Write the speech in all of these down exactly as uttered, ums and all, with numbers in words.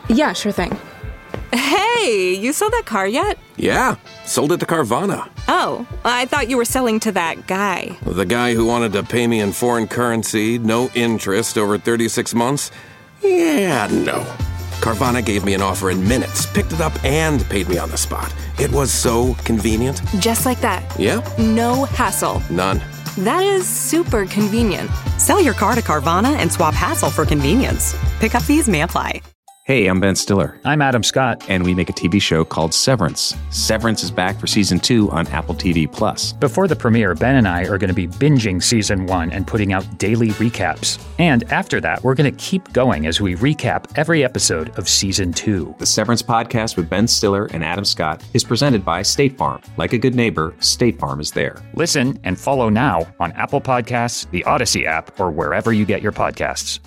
Yeah, sure thing. Hey, you sold that car yet? Yeah, sold it to Carvana. Oh, I thought you were selling to that guy. The guy who wanted to pay me in foreign currency, no interest, over thirty-six months? Yeah, no. Carvana gave me an offer in minutes, picked it up, and paid me on the spot. It was so convenient. Just like that. Yep. No hassle. None. That is super convenient. Sell your car to Carvana and swap hassle for convenience. Pickup fees may apply. Hey, I'm Ben Stiller. I'm Adam Scott. And we make a T V show called Severance. Severance is back for season two on Apple T V Plus. Before the premiere, Ben and I are going to be binging season one and putting out daily recaps. And after that, we're going to keep going as we recap every episode of season two. The Severance podcast with Ben Stiller and Adam Scott is presented by State Farm. Like a good neighbor, State Farm is there. Listen and follow now on Apple Podcasts, the Odyssey app, or wherever you get your podcasts.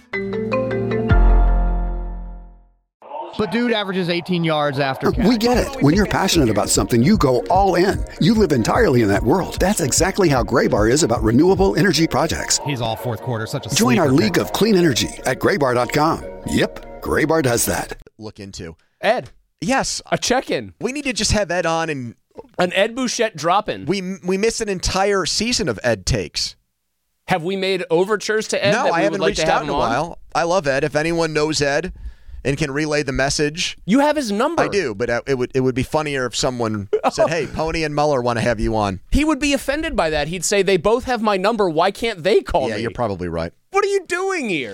But dude averages eighteen yards after catch. We get it. When you're passionate about something, you go all in. You live entirely in that world. That's exactly how Graybar is about renewable energy projects. He's all fourth quarter, such a Join our sleeper league pick. of clean energy at graybar dot com. Yep, Graybar does that. Look into. Ed. Yes. A check-in. We need to just have Ed on and... An Ed Bouchette drop-in. We we missed an entire season of Ed Takes. Have we made overtures to Ed? No, that we I haven't would like reached to have out in a him on? while. I love Ed. If anyone knows Ed and can relay the message. You have his number. I do, but it would it would be funnier if someone said, hey, Pony and Muller want to have you on. He would be offended by that. He'd say, they both have my number. Why can't they call yeah, me? Yeah, you're probably right. What are you doing here?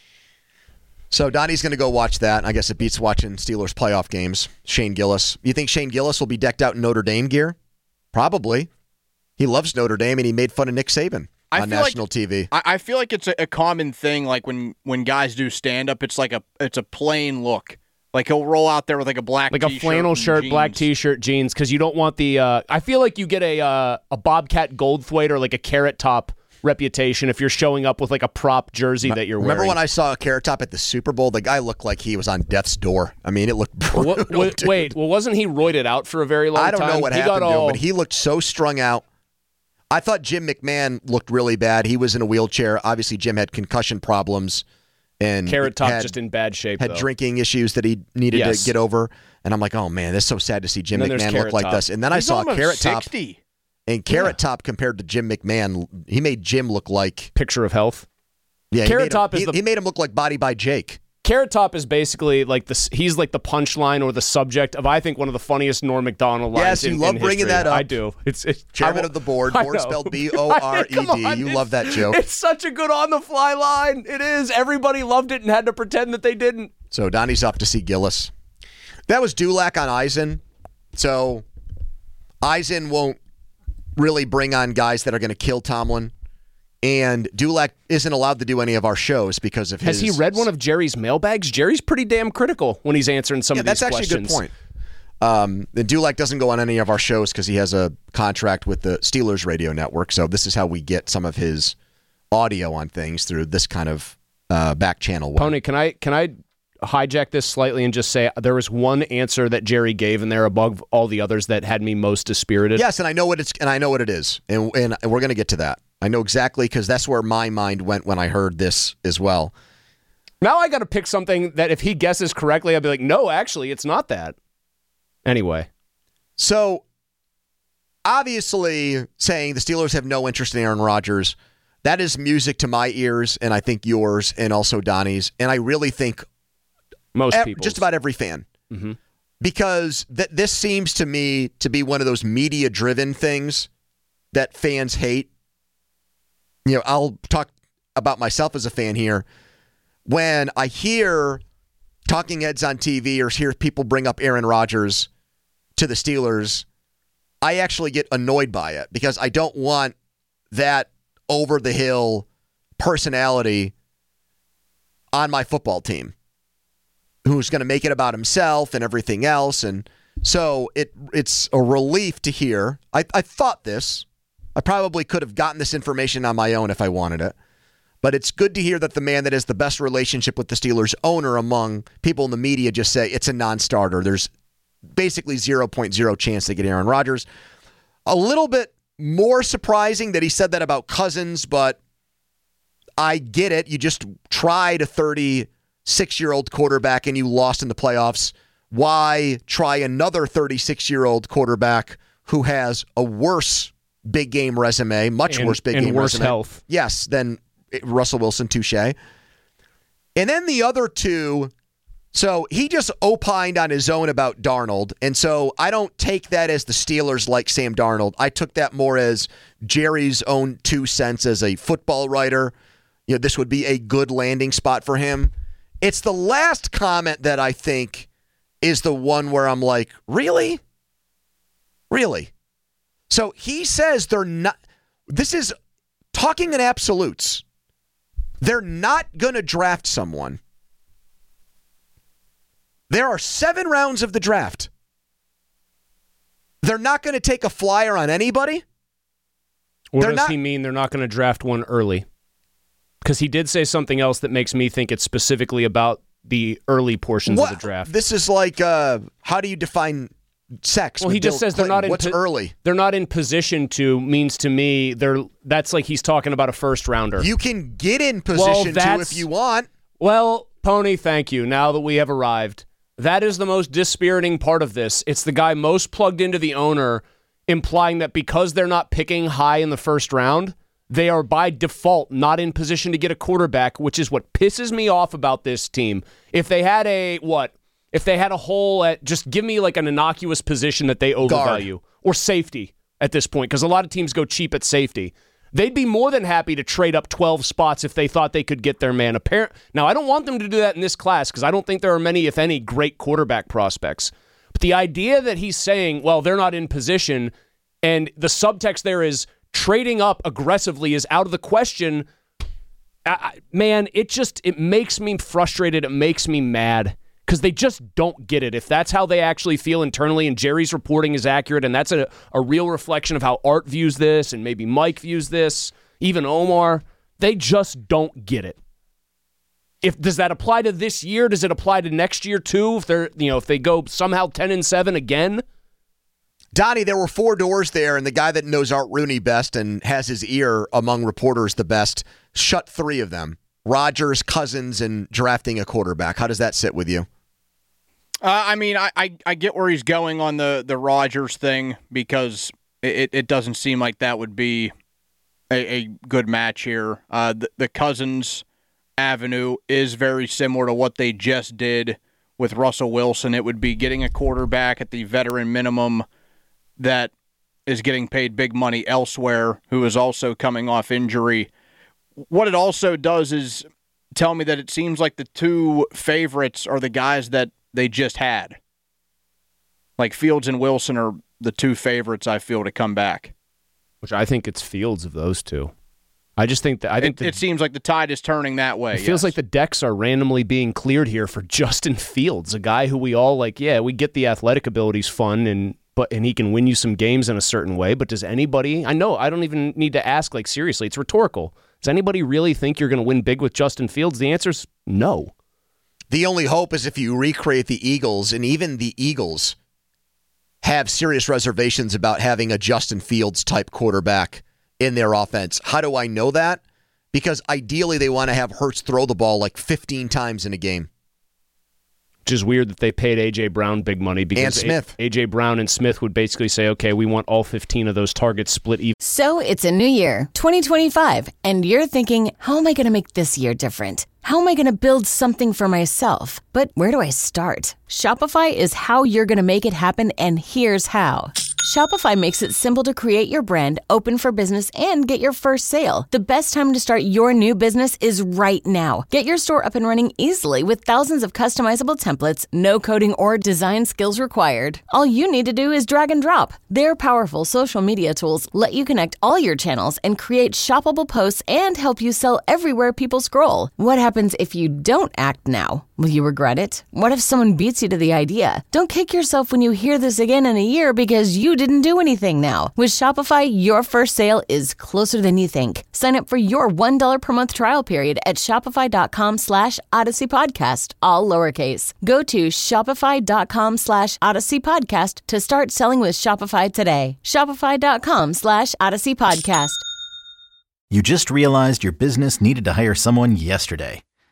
So Donnie's going to go watch that. I guess it beats watching Steelers playoff games. Shane Gillis. You think Shane Gillis will be decked out in Notre Dame gear? Probably. He loves Notre Dame, and he made fun of Nick Saban I on feel national like, T V. I, I feel like it's a, a common thing. Like when, when guys do stand up, it's like a it's a plain look. Like he'll roll out there with like a black like t-shirt a flannel shirt, jeans. black t-shirt, jeans, because you don't want the. Uh, I feel like you get a uh, a Bobcat Goldthwait or like a Carrot Top reputation if you're showing up with like a prop jersey that you're Remember wearing. when I saw a Carrot Top at the Super Bowl? The guy looked like he was on death's door. I mean, it looked brutal. What, what, wait, well, wasn't he roided out for a very long time? I don't time? know what he happened got to all... him, but he looked so strung out. I thought Jim McMahon looked really bad. He was in a wheelchair. Obviously, Jim had concussion problems. And Carrot Top had, just in bad shape, Had though. drinking issues that he needed yes. to get over. And I'm like, oh, man, that's so sad to see Jim And then McMahon there's look like Top. this. And then He's I saw almost Carrot sixty. Top. And Carrot Yeah. Top compared to Jim McMahon, he made Jim look like... Picture of health. Yeah, he Carrot made Top him, is he, the- he made him look like Body by Jake. Carrot Top is basically like the he's like the punchline or the subject of I think one of the funniest Norm Macdonald lines. Yes, you in, love in bringing history. that up. I do. It's, it's Chairman I, of the board, I board know. spelled B O R E D. Come on, You it's- love that joke. It's such a good on the fly line. It is. Everybody loved it and had to pretend that they didn't. So Donnie's off to see Gillis. That was Dulac on Eisen. So Eisen won't really bring on guys that are going to kill Tomlin. And Dulac isn't allowed to do any of our shows because of his... Has he read one of Jerry's mailbags? Jerry's pretty damn critical when he's answering some yeah, of these that's questions. actually a good point. Um, and Dulac doesn't go on any of our shows because he has a contract with the Steelers radio network. So this is how we get some of his audio on things through this kind of uh, back channel way. Pony, can I can I hijack this slightly and just say there was one answer that Jerry gave in there above all the others that had me most dispirited? Yes, and I know what it's and I know what it is, and and we're going to get to that. I know exactly because that's where my mind went when I heard this as well. Now I got to pick something that if he guesses correctly, I'll be like, no, actually, it's not that. Anyway. So, obviously, saying the Steelers have no interest in Aaron Rodgers, that is music to my ears, and I think yours, and also Donnie's, and I really think most ev- people, just about every fan. Mm-hmm. Because th- this seems to me to be one of those media-driven things that fans hate. You know, I'll talk about myself as a fan here. When I hear talking heads on T V or hear people bring up Aaron Rodgers to the Steelers, I actually get annoyed by it because I don't want that over-the-hill personality on my football team who's going to make it about himself and everything else. And so it it's a relief to hear. I, I thought this. I probably could have gotten this information on my own if I wanted it. But it's good to hear that the man that has the best relationship with the Steelers owner among people in the media just say it's a non-starter. There's basically zero point zero chance they get Aaron Rodgers. A little bit more surprising that he said that about Cousins, but I get it. You just tried a thirty thirty-six-year-old quarterback and you lost in the playoffs, why try another thirty-six-year-old quarterback who has a worse big game resume, much and, worse big and game worse resume. health. Yes, than Russell Wilson, touche. And then the other two, so he just opined on his own about Darnold, and so I don't take that as the Steelers like Sam Darnold. I took that more as Jerry's own two cents as a football writer. You know, this would be a good landing spot for him. It's the last comment that I think is the one where I'm like, really? Really? So he says they're not, this is talking in absolutes. They're not going to draft someone. There are seven rounds of the draft. They're not going to take a flyer on anybody. What they're does not, he mean they're not going to draft one early? Because he did say something else that makes me think it's specifically about the early portions what, of the draft. This is like, uh, how do you define sex? Well, he just Bill says they're Clinton? not in What's po- early? They're not in position to means to me they're that's like he's talking about a first rounder. You can get in position well, to if you want. Well, Pony, thank you. Now that we have arrived, that is the most dispiriting part of this. It's the guy most plugged into the owner, implying that because they're not picking high in the first round, they are by default not in position to get a quarterback, which is what pisses me off about this team. If they had a, what? If they had a hole at, just give me like an innocuous position that they overvalue. Guard. Or safety at this point, because a lot of teams go cheap at safety. They'd be more than happy to trade up twelve spots if they thought they could get their man. Appar- now, I don't want them to do that in this class because I don't think there are many, if any, great quarterback prospects. But the idea that he's saying, well, they're not in position, and the subtext there is trading up aggressively is out of the question. I, man, it just it makes me frustrated. It makes me mad because they just don't get it. If that's how they actually feel internally and Jerry's reporting is accurate and that's a, a real reflection of how Art views this and maybe Mike views this, even Omar, they just don't get it. If does that apply to this year? Does it apply to next year too? If they're, you know, if they go somehow ten and seven again? Donnie, there were four doors there, and the guy that knows Art Rooney best and has his ear among reporters the best shut three of them. Rodgers, Cousins, and drafting a quarterback. How does that sit with you? Uh, I mean, I, I, I get where he's going on the, the Rodgers thing because it, it doesn't seem like that would be a, a good match here. Uh, the, the Cousins avenue is very similar to what they just did with Russell Wilson. It would be getting a quarterback at the veteran minimum that is getting paid big money elsewhere, who is also coming off injury. What it also does is tell me that it seems like the two favorites are the guys that they just had. Like Fields and Wilson are the two favorites, I feel, to come back. Which I think it's Fields of those two. I just think that I think it, the, it seems like the tide is turning that way. It feels yes. like the decks are randomly being cleared here for Justin Fields, a guy who we all like. Yeah, we get the athletic ability's fun, and but and he can win you some games in a certain way. But does anybody? I know I don't even need to ask. Like seriously, it's rhetorical. Does anybody really think you're going to win big with Justin Fields? The answer's no. The only hope is if you recreate the Eagles, and even the Eagles have serious reservations about having a Justin Fields type quarterback in their offense. How do I know that? Because ideally they want to have Hurts throw the ball like fifteen times in a game. Which is weird that they paid A J. Brown big money because and Smith. A J. Brown and Smith would basically say, okay, we want all fifteen of those targets split even. So it's a new year, twenty twenty-five, and you're thinking, how am I going to make this year different? How am I going to build something for myself? But where do I start? Shopify is how you're going to make it happen, and here's how. Shopify makes it simple to create your brand, open for business, and get your first sale. The best time to start your new business is right now. Get your store up and running easily with thousands of customizable templates, no coding or design skills required. All you need to do is drag and drop. Their powerful social media tools let you connect all your channels and create shoppable posts and help you sell everywhere people scroll. What happens if you don't act now? Will you regret it? What if someone beats you to the idea? Don't kick yourself when you hear this again in a year because you didn't do anything now. With Shopify, your first sale is closer than you think. Sign up for your one dollar per month trial period at shopify.com slash Odyssey Podcast, all lowercase. Go to shopify.com slash Odyssey Podcast to start selling with Shopify today. Shopify.com slash Odyssey Podcast. You just realized your business needed to hire someone yesterday.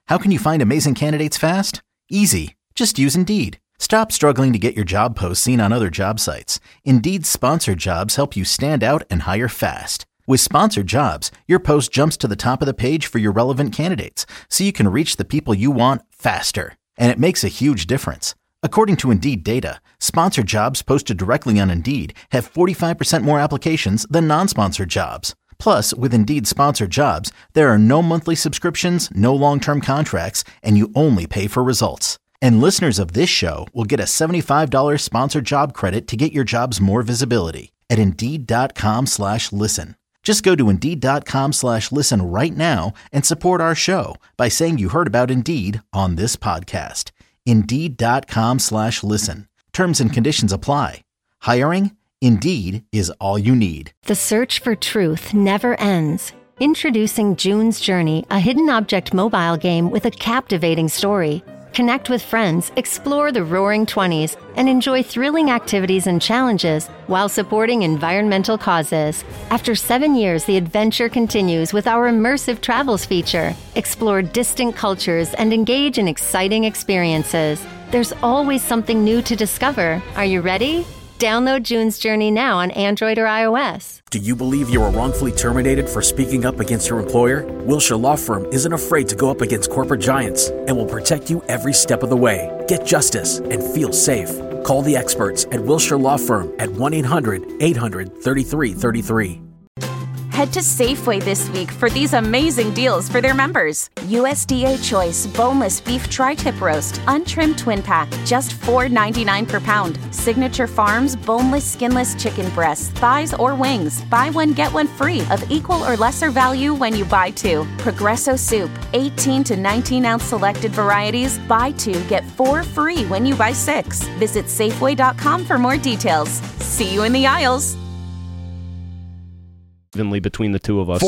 How can you find amazing candidates fast? Easy. Just use Indeed. Stop struggling to get your job posts seen on other job sites. Indeed's sponsored jobs help you stand out and hire fast. With sponsored jobs, your post jumps to the top of the page for your relevant candidates, so you can reach the people you want faster. And it makes a huge difference. According to Indeed data, sponsored jobs posted directly on Indeed have forty-five percent more applications than non-sponsored jobs. Plus, with Indeed sponsored jobs, there are no monthly subscriptions, no long-term contracts, and you only pay for results. And listeners of this show will get a seventy-five dollars sponsored job credit to get your jobs more visibility at Indeed.com slash listen. Just go to Indeed.com slash listen right now and support our show by saying you heard about Indeed on this podcast. Indeed.com slash listen. Terms and conditions apply. Hiring? Indeed is all you need. The search for truth never ends. Introducing June's Journey, a hidden object mobile game with a captivating story. Connect with friends, explore the Roaring Twenties, and enjoy thrilling activities and challenges while supporting environmental causes. After seven years, the adventure continues with our immersive travels feature. Explore distant cultures and engage in exciting experiences. There's always something new to discover. Are you ready? Download June's Journey now on Android or iOS. Do you believe you were wrongfully terminated for speaking up against your employer? Wilshire Law Firm isn't afraid to go up against corporate giants and will protect you every step of the way. Get justice and feel safe. Call the experts at Wilshire Law Firm at one eight hundred eight hundred thirty-three thirty-three. Head to Safeway this week for these amazing deals for their members. U S D A Choice Boneless Beef Tri-Tip Roast, Untrimmed Twin Pack, just four ninety-nine per pound. Signature Farms Boneless Skinless Chicken Breasts, Thighs, or Wings. Buy one, get one free of equal or lesser value when you buy two. Progresso Soup, eighteen to nineteen ounce selected varieties. Buy two, get four free when you buy six. Visit Safeway dot com for more details. See you in the aisles. Evenly between the two of us.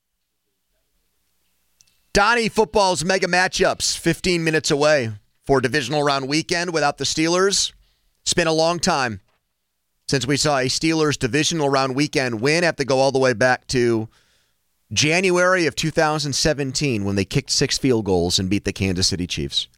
Donnie, football's mega matchups, fifteen minutes away for divisional round weekend without the Steelers. It's been a long time since we saw a Steelers divisional round weekend win. Have to go all the way back to January of two thousand seventeen when they kicked six field goals and beat the Kansas City Chiefs.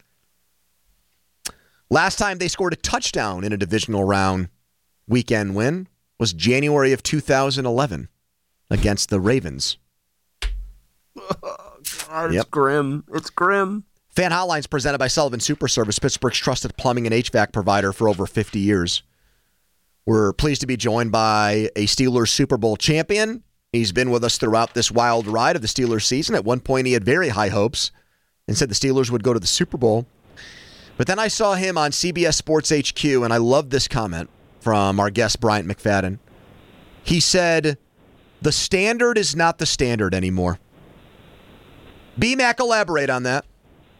Last time they scored a touchdown in a divisional round weekend win was January of two thousand eleven. Against the Ravens. Oh, God, yep. It's grim. It's grim. Fan Hotline's presented by Sullivan Super Service, Pittsburgh's trusted plumbing and H V A C provider for over fifty years. We're pleased to be joined by a Steelers Super Bowl champion. He's been with us throughout this wild ride of the Steelers season. At one point, he had very high hopes and said the Steelers would go to the Super Bowl. But then I saw him on C B S Sports H Q, and I love this comment from our guest, Bryant McFadden. He said, the standard is not the standard anymore. B-Mac, elaborate on that.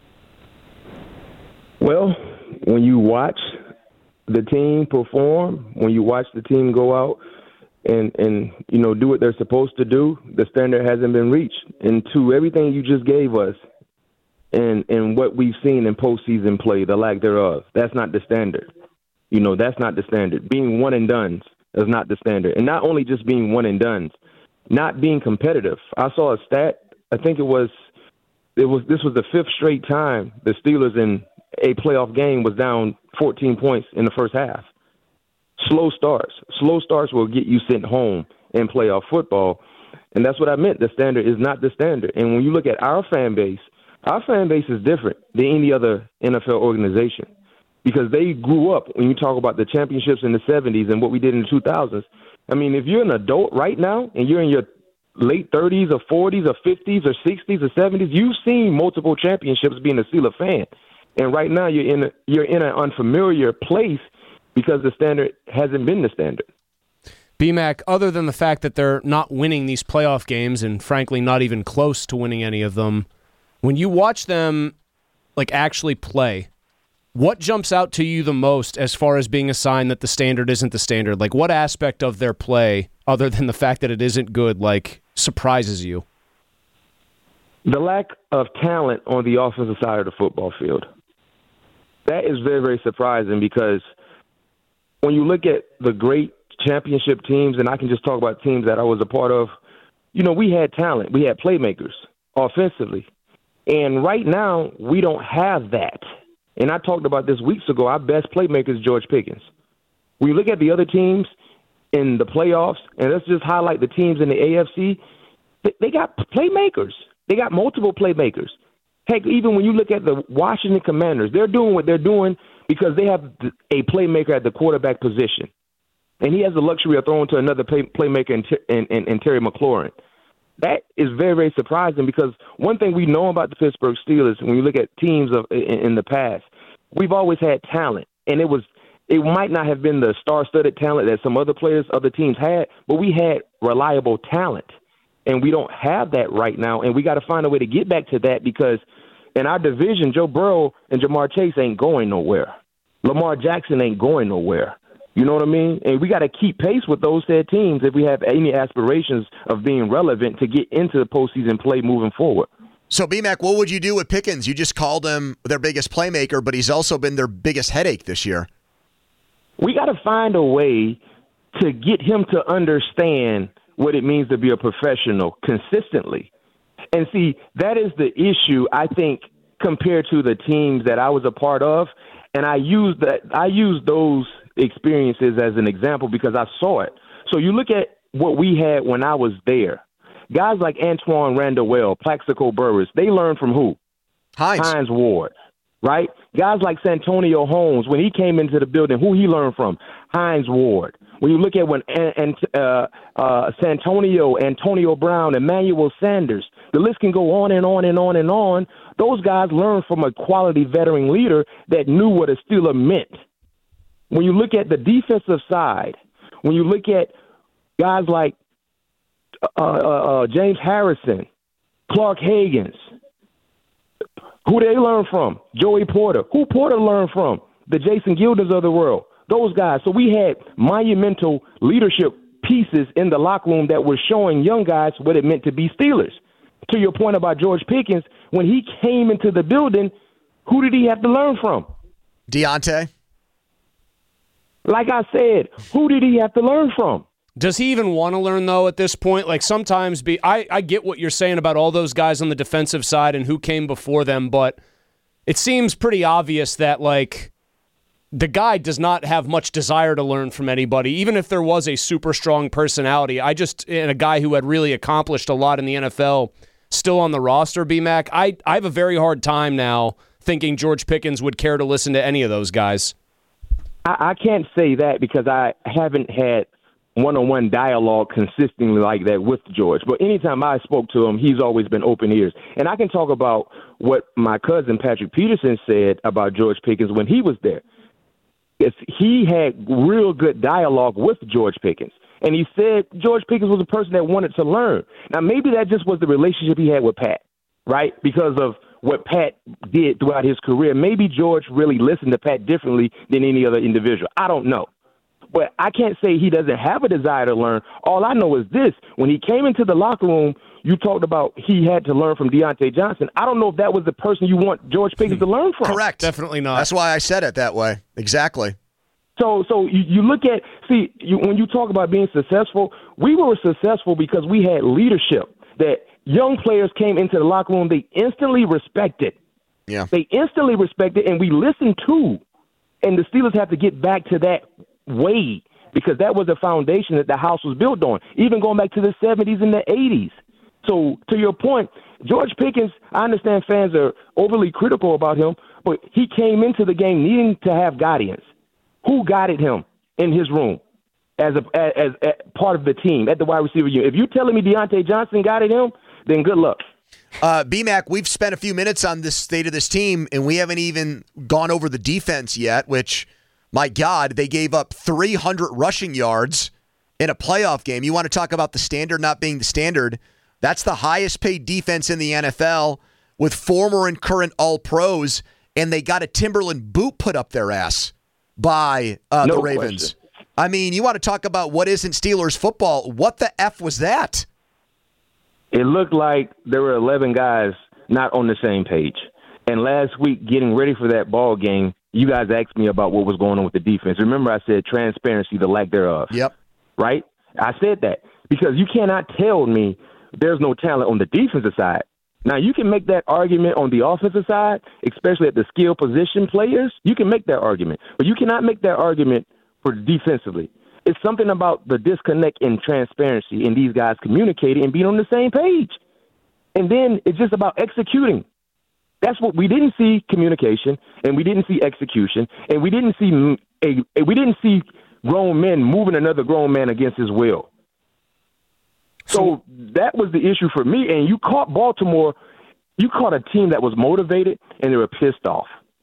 Well, when you watch the team perform, when you watch the team go out and, and you know, do what they're supposed to do, the standard hasn't been reached. And to everything you just gave us and, and what we've seen in postseason play, the lack thereof, that's not the standard. You know, that's not the standard. Being one and done is not the standard. And not only just being one and done, not being competitive. I saw a stat. I think it was it was this was the fifth straight time the Steelers in a playoff game was down fourteen points in the first half. Slow starts. Slow starts will get you sent home in playoff football. And that's what I meant. The standard is not the standard. And when you look at our fan base, our fan base is different than any other N F L organization because they grew up when you talk about the championships in the seventies and what we did in the two thousands. I mean, if you're an adult right now and you're in your late thirties or forties or fifties or sixties or seventies, you've seen multiple championships being a Steelers fan. And right now you're in a, you're in an unfamiliar place because the standard hasn't been the standard. B-Mac, other than the fact that they're not winning these playoff games and frankly not even close to winning any of them, when you watch them like actually play, what jumps out to you the most as far as being a sign that the standard isn't the standard? Like, what aspect of their play, other than the fact that it isn't good, like, surprises you? The lack of talent on the offensive side of the football field. That is very, very surprising because when you look at the great championship teams, and I can just talk about teams that I was a part of, you know, we had talent. We had playmakers offensively. And right now, we don't have that. And I talked about this weeks ago. Our best playmaker is George Pickens. When you look at the other teams in the playoffs, and let's just highlight the teams in the A F C, they got playmakers. They got multiple playmakers. Heck, even when you look at the Washington Commanders, they're doing what they're doing because they have a playmaker at the quarterback position. And he has the luxury of throwing to another play, playmaker in, in, in, in Terry McLaurin. That is very, very surprising because one thing we know about the Pittsburgh Steelers, when you look at teams of in, in the past, we've always had talent. And it was it might not have been the star-studded talent that some other players, other teams had, but we had reliable talent. And we don't have that right now. And we got to find a way to get back to that because in our division, Joe Burrow and Jamar Chase ain't going nowhere. Lamar Jackson ain't going nowhere. You know what I mean? And we got to keep pace with those said teams if we have any aspirations of being relevant to get into the postseason play moving forward. So, B-Mac, what would you do with Pickens? You just called him their biggest playmaker, but he's also been their biggest headache this year. We got to find a way to get him to understand what it means to be a professional consistently. And see, that is the issue, I think, compared to the teams that I was a part of. And I use that I use those experiences as an example because I saw it. So you look at what we had when I was there. Guys like Antoine Randall, Plaxico Burress, they learned from who? Hines. Hines Ward, right? Guys like Santonio Holmes, when he came into the building, who he learned from? Hines Ward. When you look at when and uh, uh, Santonio, Antonio Brown, Emmanuel Sanders, the list can go on and on and on and on. Those guys learned from a quality veteran leader that knew what a Steeler meant. When you look at the defensive side, when you look at guys like uh, uh, uh, James Harrison, Clark Higgins, who they learn from? Joey Porter. Who Porter learned from? The Jason Gilders of the world. Those guys. So we had monumental leadership pieces in the locker room that were showing young guys what it meant to be Steelers. To your point about George Pickens, when he came into the building, who did he have to learn from? Deontay. Like I said, who did he have to learn from? Does he even want to learn, though, at this point? Like, sometimes be I, I get what you're saying about all those guys on the defensive side and who came before them, but it seems pretty obvious that, like, the guy does not have much desire to learn from anybody, even if there was a super strong personality. I just, and a guy who had really accomplished a lot in the N F L still on the roster, B-Mac, I, I have a very hard time now thinking George Pickens would care to listen to any of those guys. I, I can't say that because I haven't had one-on-one dialogue consistently like that with George. But anytime I spoke to him, he's always been open ears. And I can talk about what my cousin Patrick Peterson said about George Pickens when he was there. It's, he had real good dialogue with George Pickens. And he said George Pickens was a person that wanted to learn. Now, maybe that just was the relationship he had with Pat, right? Because of what Pat did throughout his career. Maybe George really listened to Pat differently than any other individual. I don't know. But I can't say he doesn't have a desire to learn. All I know is this. When he came into the locker room, you talked about he had to learn from Deontay Johnson. I don't know if that was the person you want George Pickens to learn from. Correct. Definitely not. That's why I said it that way. Exactly. So so you, you look at, see, you, when you talk about being successful, we were successful because we had leadership that young players came into the locker room, they instantly respected. Yeah. They instantly respected, and we listened to. And the Steelers have to get back to that way because that was the foundation that the house was built on, even going back to the seventies and the eighties. So to your point, George Pickens, I understand fans are overly critical about him, but he came into the game needing to have guidance. Who guided him in his room as a as, as, as part of the team at the wide receiver unit? If you're telling me Deontay Johnson guided him, then good luck. Uh, B-Mac, we've spent a few minutes on this state of this team, and we haven't even gone over the defense yet, which, my God, they gave up three hundred rushing yards in a playoff game. You want to talk about the standard not being the standard? That's the highest paid defense in the N F L with former and current All-Pros, and they got a Timberland boot put up their ass by uh, no the Ravens. Question. I mean, you want to talk about what isn't Steelers football. What the F was that? It looked like there were eleven guys not on the same page. And last week, getting ready for that ball game, you guys asked me about what was going on with the defense. Remember, I said transparency, the lack thereof. Yep. Right? I said that because you cannot tell me there's no talent on the defensive side. Now, you can make that argument on the offensive side, especially at the skill position players. You can make that argument. But you cannot make that argument for defensively. It's something about the disconnect in transparency in these guys communicating and being on the same page. And then it's just about executing. That's what we didn't see communication, and we didn't see execution, and we didn't see a, a we didn't see grown men moving another grown man against his will. So that was the issue for me. And you caught Baltimore, you caught a team that was motivated and they were pissed off.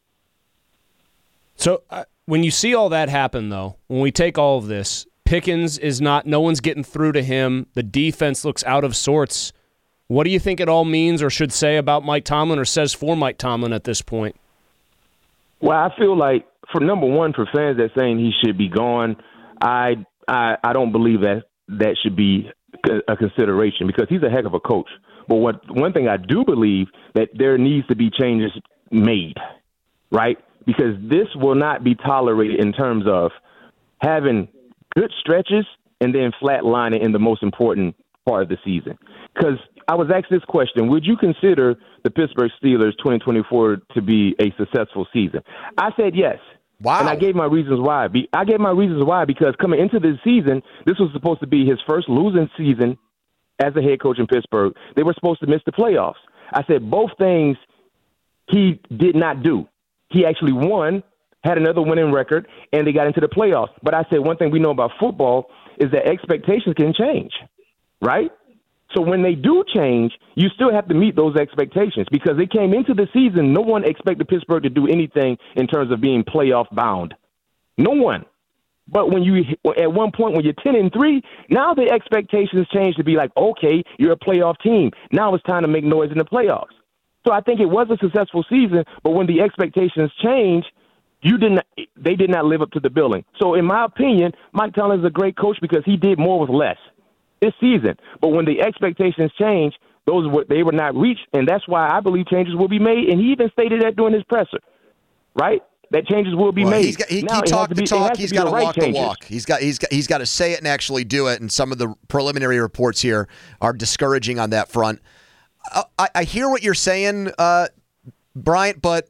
So uh, when you see all that happen, though, when we take all of this, Pickens is not, no one's getting through to him. The defense looks out of sorts. What do you think it all means or should say about Mike Tomlin or says for Mike Tomlin at this point? Well, I feel like, for number one, for fans that saying he should be gone, I I, I don't believe that that should be a consideration because he's a heck of a coach. But what one thing I do believe that there needs to be changes made, right? Because this will not be tolerated in terms of having good stretches and then flatlining in the most important part of the season. Because I was asked this question, would you consider the Pittsburgh Steelers twenty twenty-four to be a successful season? I said yes. Wow. And I gave my reasons why. I gave my reasons why because coming into this season, this was supposed to be his first losing season as a head coach in Pittsburgh. They were supposed to miss the playoffs. I said both things he did not do. He actually won, had another winning record, and they got into the playoffs. But I said one thing we know about football is that expectations can change, right? So when they do change, you still have to meet those expectations because they came into the season, no one expected Pittsburgh to do anything in terms of being playoff bound. No one. But when you at one point when you're ten and three, now the expectations change to be like, okay, you're a playoff team. Now it's time to make noise in the playoffs. So I think it was a successful season, but when the expectations change, you didn't they did not live up to the billing. So in my opinion, Mike Tomlin is a great coach because he did more with less this season. But when the expectations change, those were they were not reached, and that's why I believe changes will be made. And he even stated that during his presser, right? That changes will be well, made. He's got, he, now, he talked the talk. He's got to right walk changes. the walk. He's got he's got he's got to say it and actually do it. And some of the preliminary reports here are discouraging on that front. I, I hear what you're saying, uh, Bryant, but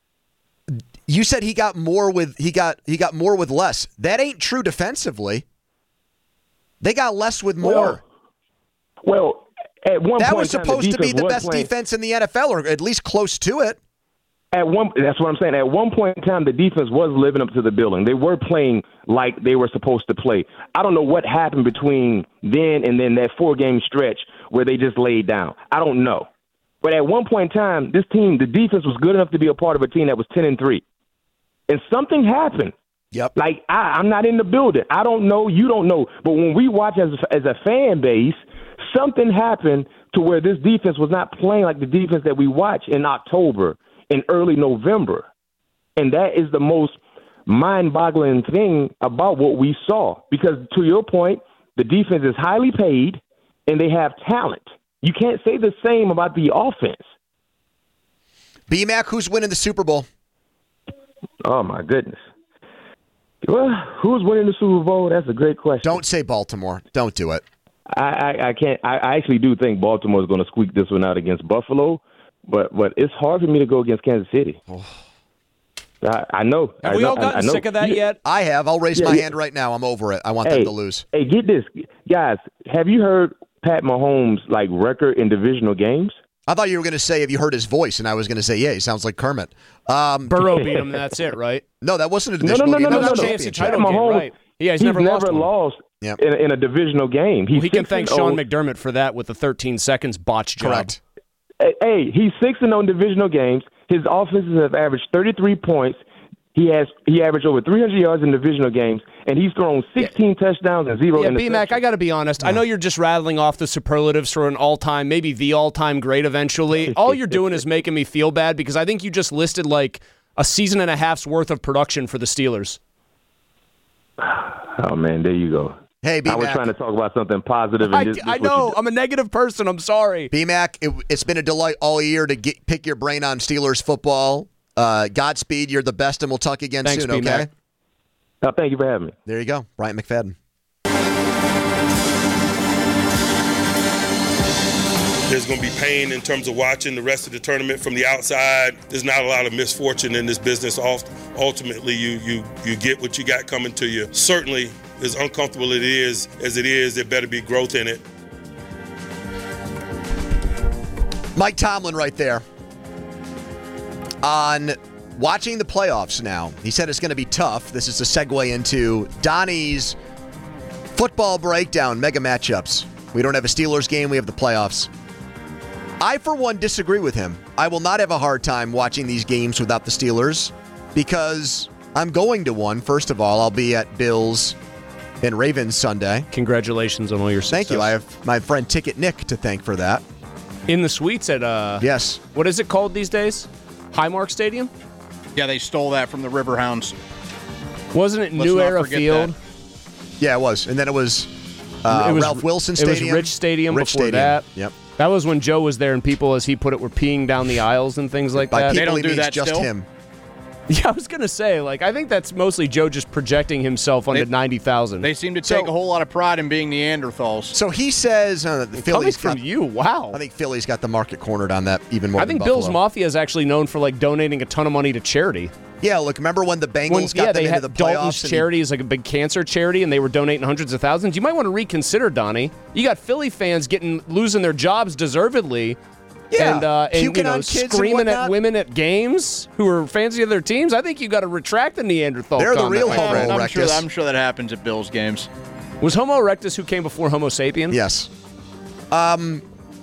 you said he got more with he got he got more with less. That ain't true defensively. They got less with more. Well, well at one that point was supposed time, to be the best playing. defense in the N F L, or at least close to it. At one, that's what I'm saying. At one point in time, the defense was living up to the billing. They were playing like they were supposed to play. I don't know what happened between then and then that four-game stretch where they just laid down. I don't know. But at one point in time, this team, the defense was good enough to be a part of a team that was ten and three. And something happened. Yep. Like, I, I'm not in the building. I don't know. You don't know. But when we watch as a, as a fan base, something happened to where this defense was not playing like the defense that we watch in October, in early November. And that is the most mind-boggling thing about what we saw. Because to your point, the defense is highly paid and they have talent. You can't say the same about the offense. B-Mac, who's winning the Super Bowl? Oh, my goodness. Well, who's winning the Super Bowl? That's a great question. Don't say Baltimore. Don't do it. I, I, I can't. I, I actually do think Baltimore is going to squeak this one out against Buffalo. But but it's hard for me to go against Kansas City. Oh. I, I know. Have I we know, all gotten I know. sick of that yet? I have. I'll raise yeah, my yeah. hand right now. I'm over it. I want hey, them to lose. Hey, get this. Guys, have you heard Pat Mahomes' like record in divisional games? I thought you were going to say, have you heard his voice? And I was going to say, yeah, he sounds like Kermit. Um, Burrow beat him, that's it, right? No, that wasn't a no, divisional no, no, game. No, no, that was no, a no. championship. Title Pat game, Mahomes, right. Yeah, he's, he's never, never lost, lost yep. in, in a divisional game. He's well, he can thank Sean oh. McDermott for that with the thirteen seconds botch job. Correct. Hey, he's six and on divisional games. His offenses have averaged thirty-three points. He has he averaged over three hundred yards in divisional games, and he's thrown sixteen yeah. touchdowns and zero yeah, interceptions. B-Mac, I got to be honest. Yeah. I know you're just rattling off the superlatives for an all-time, maybe the all-time great eventually. All you're doing is making me feel bad because I think you just listed like a season and a half's worth of production for the Steelers. Oh, man, there you go. Hey, B-Mac. I was trying to talk about something positive. And I, this, this I know. I'm a negative person. I'm sorry. B-Mac, it, it's been a delight all year to get, pick your brain on Steelers football. Uh, Godspeed. You're the best, and we'll talk again Thanks, soon, B-Mac. okay? Oh, thank you for having me. There you go. Bryant McFadden. There's going to be pain in terms of watching the rest of the tournament from the outside. There's not a lot of misfortune in this business. Ultimately, you you you get what you got coming to you. Certainly, as uncomfortable it is as it is, there better be growth in it. Mike Tomlin right there on watching the playoffs now. He said it's going to be tough. This is a segue into Donnie's football breakdown, mega matchups. We don't have a Steelers game. We have the playoffs. I, for one, disagree with him. I will not have a hard time watching these games without the Steelers because I'm going to one. First of all, I'll be at Bills and Ravens Sunday. Congratulations on all your success. Thank you. I have my friend Ticket Nick to thank for that. In the suites at, uh... Yes. What is it called these days? Highmark Stadium? Yeah, they stole that from the Riverhounds. Wasn't it Let's New not Era forget Field? that. Yeah, it was. And then it was, uh, it was Ralph Wilson Stadium. It was Rich Stadium Rich before Stadium. that. Yep. That was when Joe was there and people, as he put it, were peeing down the aisles and things like By that. people, They don't he do means that just still? him. Yeah, I was going to say, like, I think that's mostly Joe just projecting himself onto They- ninety thousand. They seem to So- take a whole lot of pride in being Neanderthals. So he says uh, the Coming Phillies from got, you, wow. I think Philly's got the market cornered on that even more I than think Bill's Buffalo. Mafia is actually known for, like, donating a ton of money to charity. Yeah, look, remember when the Bengals When, got yeah, them they into had the playoffs? Dalton's and charity is like a big cancer charity, and they were donating hundreds of thousands. You might want to reconsider, Donnie. You got Philly fans getting losing their jobs deservedly. Yeah, and, uh, and puking you know, on kids and screaming at whatnot. women at games who are fans of their teams. I think you got to retract the Neanderthal. They're the comment real right homo there. I'm sure, erectus. I'm sure that happens at Bills games. Was Homo erectus who came before Homo sapien? Yes. Um,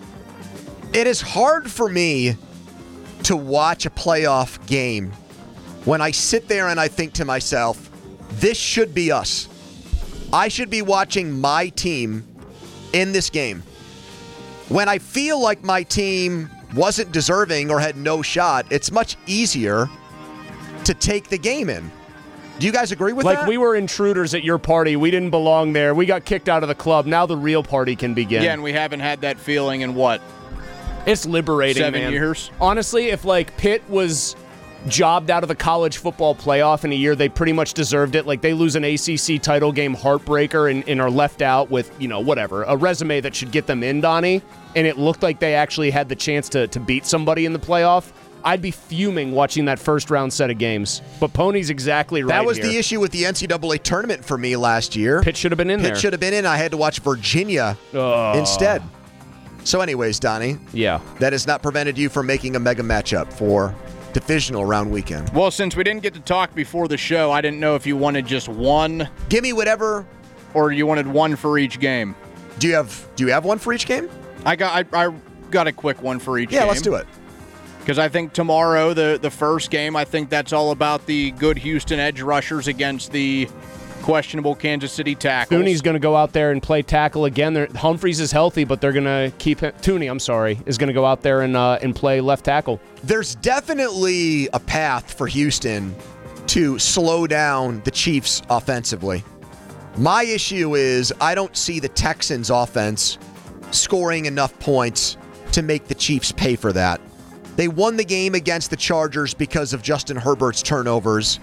it is hard for me to watch a playoff game when I sit there and I think to myself, this should be us. I should be watching my team in this game. When I feel like my team wasn't deserving or had no shot, it's much easier to take the game in. Do you guys agree with like that? we were intruders at your party. We didn't belong there. We got kicked out of the club. Now the real party can begin. Yeah, and we haven't had that feeling in what? It's liberating, Seven man. years? Honestly, if like Pitt was jobbed out of the college football playoff in a year they pretty much deserved it, like they lose an A C C title game heartbreaker and, and are left out with, you know, whatever, a resume that should get them in, Donnie, and it looked like they actually had the chance to, to beat somebody in the playoff, I'd be fuming watching that first round set of games. But Pony's exactly right. That was here. the issue with the N C double A tournament for me last year. Pitt should have been in Pitt there. should have been in. I had to watch Virginia Oh. instead. So anyways, Donnie, Yeah. that has not prevented you from making a mega matchup for divisional round weekend. Well, since we didn't get to talk before the show, I didn't know if you wanted just one. Give me whatever. Or you wanted one for each game. Do you have Do you have one for each game? I got I, I got a quick one for each Yeah, game. let's do it. Because I think tomorrow, the, the first game, I think that's all about the good Houston edge rushers against the questionable Kansas City tackles. Tooney's going to go out there and play tackle again. They're, Humphreys is healthy, but they're going to keep him. Tooney, I'm sorry, is going to go out there and uh, and play left tackle. There's definitely a path for Houston to slow down the Chiefs offensively. My issue is I don't see the Texans' offense scoring enough points to make the Chiefs pay for that. They won the game against the Chargers because of Justin Herbert's turnovers.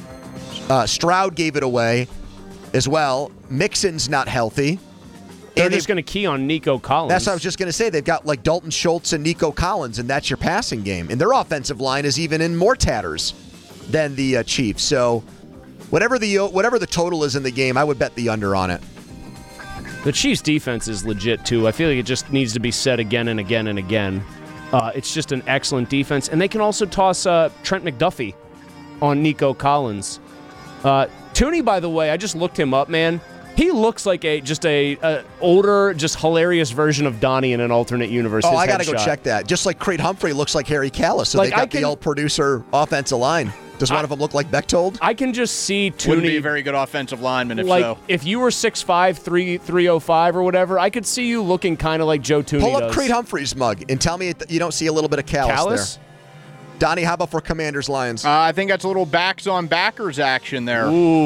Uh, Stroud gave it away as well. Mixon's not healthy. They're And just they've- going to key on Nico Collins. That's what I was just going to say. They've got like Dalton Schultz and Nico Collins, and that's your passing game. And their offensive line is even in more tatters than the uh, Chiefs. So whatever the whatever the total is in the game, I would bet the under on it. The Chiefs' defense is legit, too. I feel like it just needs to be said again and again and again. Uh, it's just an excellent defense. And they can also toss uh, Trent McDuffie on Nico Collins. Uh, Tooney, by the way, I just looked him up, man. He looks like a just a, a older, just hilarious version of Donnie in an alternate universe. Oh, His I got to go headshot. check that. Just like Creed Humphrey looks like Harry Callis, so Like, they got I can- the old producer offensive line. Does one I- of them look like Bechtold? I can just see Tooney. Wouldn't be a very good offensive lineman if like so. if you were six five, three oh five or whatever, I could see you looking kind of like Joe Tooney Pull up does. Creed Humphrey's mug and tell me it- you don't see a little bit of Callis, Callis? there. Donnie, how about for Commanders Lions? Uh, I think that's a little backs on backers action there.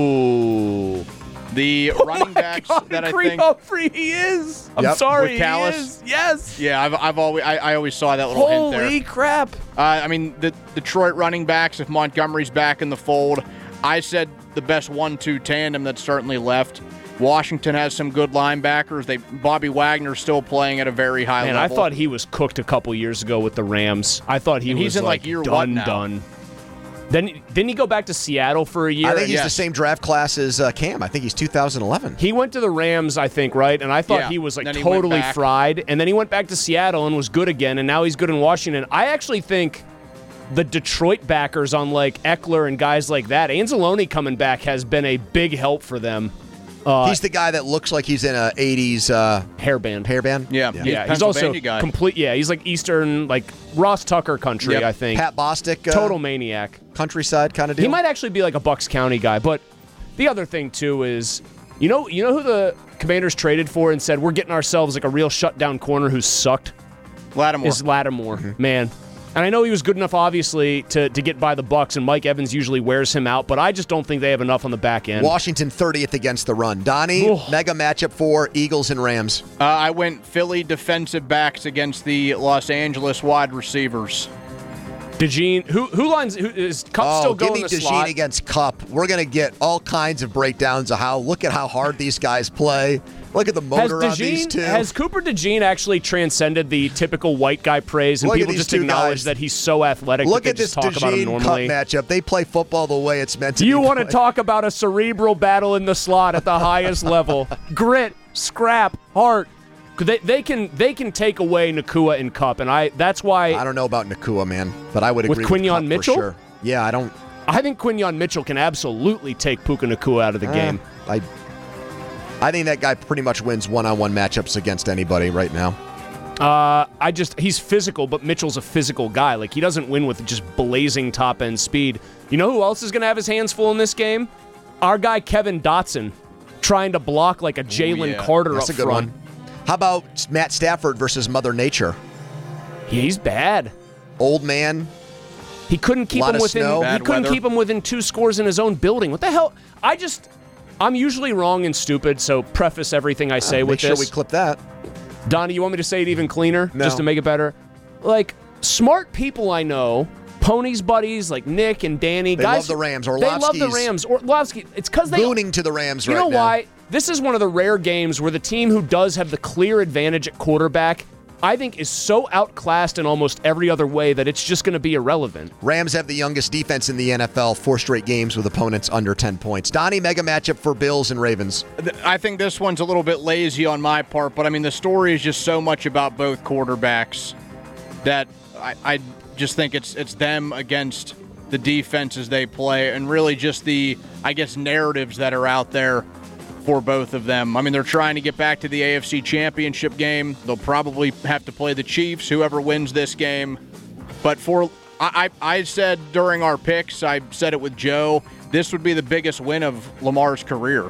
Ooh. The Oh running backs God, that I Creed think. Humphrey, he is. I'm Yep. sorry, With Callis? he is. Yes. Yeah, I've, I've always I, I always saw that little hint there. Holy crap. Uh, I mean, the Detroit running backs, if Montgomery's back in the fold, I said the best one two tandem that's certainly left Washington has some good linebackers. They Bobby Wagner's still playing at a very high Man, level. I thought he was cooked a couple years ago with the Rams. I thought he And was he's in, like, like, year done, one now. done. Then didn't he go back to Seattle for a year? I think he's Yes. the same draft class as uh, Cam. I think he's two thousand eleven. He went to the Rams, I think, right? And I thought Yeah. he was like Then he went totally back. fried. And then he went back to Seattle and was good again. And now he's good in Washington. I actually think the Detroit backers on like Eckler and guys like that, Anzalone coming back has been a big help for them. Uh, he's the guy that looks like he's in a eighties uh, hairband. Hairband. Yeah, yeah. He's also Pennsylvania guy. complete. Yeah, he's like Eastern, like Ross Tucker country. Yep. I think Pat Bostic, uh, total maniac, countryside kind of deal. He might actually be like a Bucks County guy. But the other thing too is, you know, you know who the Commanders traded for and said we're getting ourselves like a real shutdown corner who sucked. Lattimore is Lattimore, Mm-hmm. man. And I know he was good enough, obviously, to, to get by the Bucks, and Mike Evans usually wears him out, but I just don't think they have enough on the back end. Washington thirtieth against the run. Donnie, Ooh. mega matchup for Eagles and Rams. Uh, I went Philly defensive backs against the Los Angeles wide receivers. DeJean, who who lines who is Cup oh, still give going me the DeJean slot? against Cup. We're going to get all kinds of breakdowns of how, look at how hard these guys play. Look at the motor has on these DeJean, two. has Cooper DeJean actually transcended the typical white guy praise, and Look at people these just two acknowledge guys. that he's so athletic Look that at they this just talk about him DeJean Cup normally? matchup. They play football the way it's meant to You be want to played. talk about a cerebral battle in the slot at the highest level? Grit, scrap, heart. They, they can they can take away Nakua and Cup, and I that's why I don't know about Nakua, man, but I would With agree Quinyon with Cup Mitchell? for sure. Yeah, I don't. I think Quinyon Mitchell can absolutely take Puka Nakua out of the Eh, game. I, I think that guy pretty much wins one-on-one matchups against anybody right now. Uh, I just he's physical, but Mitchell's a physical guy. Like he doesn't win with just blazing top end speed. You know who else is going to have his hands full in this game? Our guy Kevin Dotson, trying to block like a Jalen yeah. Carter That's up a good front. one. How about Matt Stafford versus Mother Nature? He's bad. Old man. He couldn't keep Lot him of within. snow. He Bad couldn't weather. keep him within two scores in his own building. What the hell? I just, I'm usually wrong and stupid. So preface everything I say Uh, with make sure this. we clip that. Donnie, you want me to say it even cleaner, No. just to make it better? Like smart people I know, Ponies buddies like Nick and Danny. They guys, love the Rams. They love the Orlovsky's Rams. Orlovsky. It's because they Booning to the Rams You right know now. why? This is one of the rare games where the team who does have the clear advantage at quarterback, I think, is so outclassed in almost every other way that it's just going to be irrelevant. Rams have the youngest defense in the N F L, four straight games with opponents under ten points. Donnie, mega matchup for Bills and Ravens. I think this one's a little bit lazy on my part, but I mean, the story is just so much about both quarterbacks that I, I just think it's it's them against the defenses they play, and really just the, I guess, narratives that are out there for both of them. I mean, they're trying to get back to the A F C Championship game. They'll probably have to play the Chiefs, whoever wins this game. But for I, I, I said during our picks, I said it with Joe, this would be the biggest win of Lamar's career.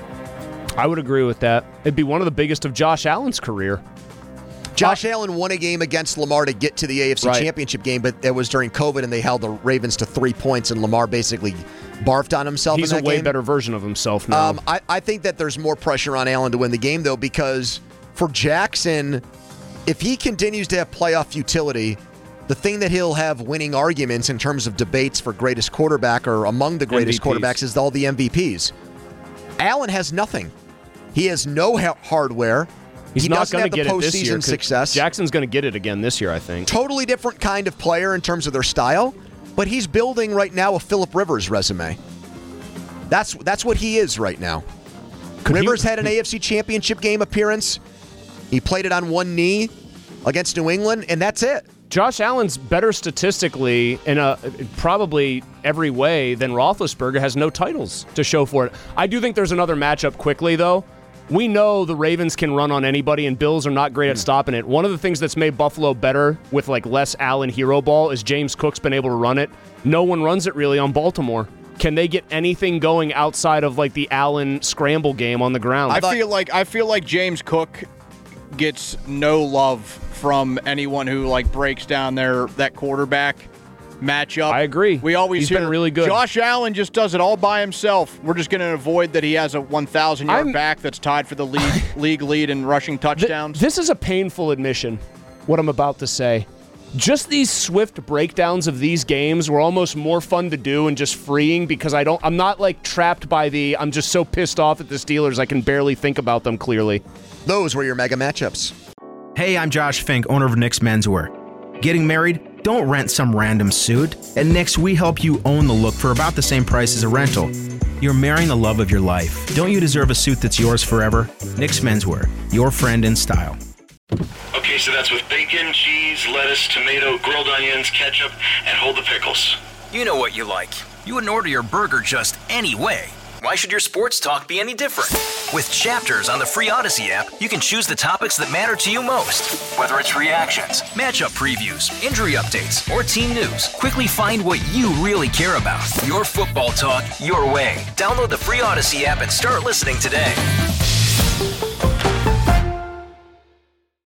I would agree with that. It'd be one of the biggest of Josh Allen's career. Josh Allen won a game against Lamar to get to the A F C Right. Championship game, but it was during COVID, and they held the Ravens to three points, and Lamar basically barfed on himself He's in a that way game. better version of himself now. Um, I, I think that there's more pressure on Allen to win the game, though, because for Jackson, if he continues to have playoff futility, the thing that he'll have winning arguments in terms of debates for greatest quarterback or among the greatest M V Ps. quarterbacks is all the M V Ps. Allen has nothing. He has no ha- hardware. He's he not doesn't going have to the get it this year. postseason 'cause success. Jackson's going to get it again this year, I think. Totally different kind of player in terms of their style, but he's building right now a Phillip Rivers resume. That's that's what he is right now. Could he- Rivers had an A F C Championship game appearance. He played it on one knee against New England, and that's it. Josh Allen's better statistically in a probably every way than Roethlisberger, has no titles to show for it. I do think there's another matchup quickly, though. We know the Ravens can run on anybody, and Bills are not great at stopping it. One of the things that's made Buffalo better with like less Allen hero ball is James Cook's been able to run it. No one runs it really on Baltimore. Can they get anything going outside of like the Allen scramble game on the ground? I feel like I feel like James Cook gets no love from anyone who like breaks down their that quarterback matchup. I agree. We always He's hear been really good. Josh Allen just does it all by himself. We're just going to avoid that he has a one thousand yard I'm- back that's tied for the league league lead in rushing touchdowns. This is a painful admission, what I'm about to say. just these swift breakdowns of these games were almost more fun to do and just freeing because I don't, I'm not like trapped by the, I'm just so pissed off at the Steelers I can barely think about them clearly. Those were your mega matchups. Hey, I'm Josh Fink, owner of Nick's Menswear. Getting married? Don't rent some random suit. At Nick's, we help you own the look for about the same price as a rental. You're marrying the love of your life. Don't you deserve a suit that's yours forever? Nick's Menswear, your friend in style. Okay, so that's with bacon, cheese, lettuce, tomato, grilled onions, ketchup, and hold the pickles. You know what you like. You wouldn't order your burger just any way. Why should your sports talk be any different? With Chapters on the free Odyssey app, you can choose the topics that matter to you most. Whether it's reactions, matchup previews, injury updates, or team news, quickly find what you really care about. Your football talk, your way. Download the free Odyssey app and start listening today.